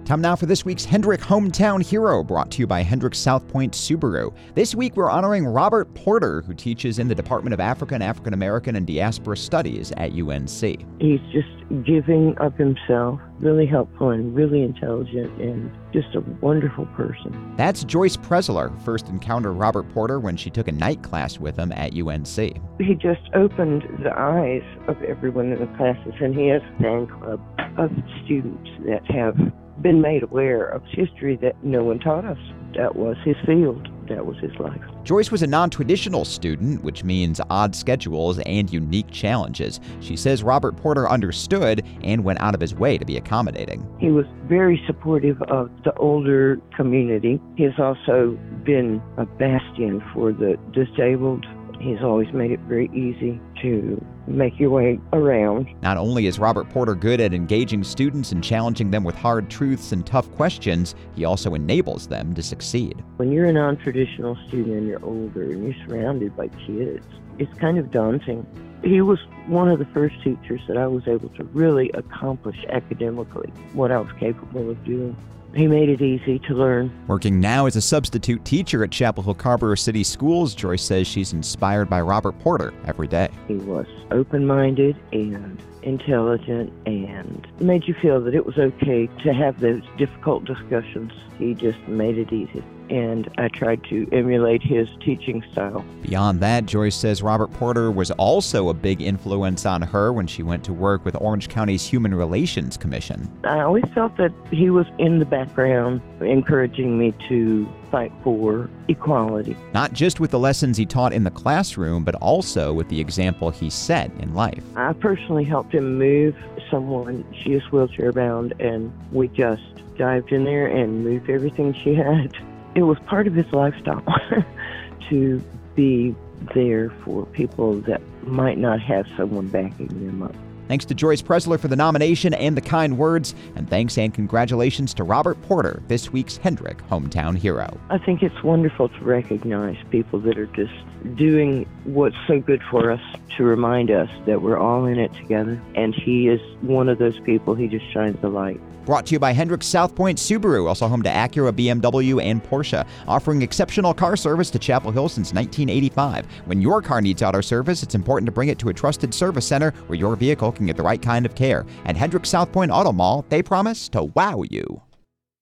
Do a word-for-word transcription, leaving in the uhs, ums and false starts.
Time now for this week's Hendrick Hometown Hero, brought to you by Hendrick South Point Subaru. This week we're honoring Robert Porter, who teaches in the Department of African, African American, and Diaspora Studies at U N C. He's just giving of himself, really helpful and really intelligent, and just a wonderful person. That's Joyce Presler, who first encountered Robert Porter when she took a night class with him at U N C. He just opened the eyes of everyone in the classes, and he has a fan club of students that have been made aware of history that no one taught us. That was his field. That was his life. Joyce was a non-traditional student, which means odd schedules and unique challenges. She says Robert Porter understood and went out of his way to be accommodating. He was very supportive of the older community. He has also been a bastion for the disabled. He's always made it very easy to make your way around. Not only is Robert Porter good at engaging students and challenging them with hard truths and tough questions, he also enables them to succeed. When you're a non-traditional student and you're older and you're surrounded by kids, it's kind of daunting. He was one of the first teachers that I was able to really accomplish academically what I was capable of doing. He made it easy to learn. Working now as a substitute teacher at Chapel Hill Carrboro City Schools, Joyce says she's inspired by Robert Porter every day. He was open-minded and intelligent and made you feel that it was okay to have those difficult discussions. He just made it easy, and I tried to emulate his teaching style. Beyond that, Joyce says Robert Porter was also a big influence on her when she went to work with Orange County's Human Relations Commission. I always felt that he was in the background, encouraging me to fight for equality. Not just with the lessons he taught in the classroom, but also with the example he set in life. I personally helped him move someone. She is wheelchair-bound, and we just dived in there and moved everything she had. It was part of his lifestyle to be there for people that might not have someone backing them up. Thanks to Joyce Presler for the nomination and the kind words, and thanks and congratulations to Robert Porter, this week's Hendrick Hometown Hero. I think it's wonderful to recognize people that are just doing what's so good for us, to remind us that we're all in it together, and he is one of those people. He just shines the light. Brought to you by Hendrick South Point Subaru, also home to Acura, B M W, and Porsche, offering exceptional car service to Chapel Hill since nineteen eighty-five. When your car needs auto service, it's important to bring it to a trusted service center where your vehicle can get the right kind of care. At Hendrick South Point Auto Mall, they promise to wow you.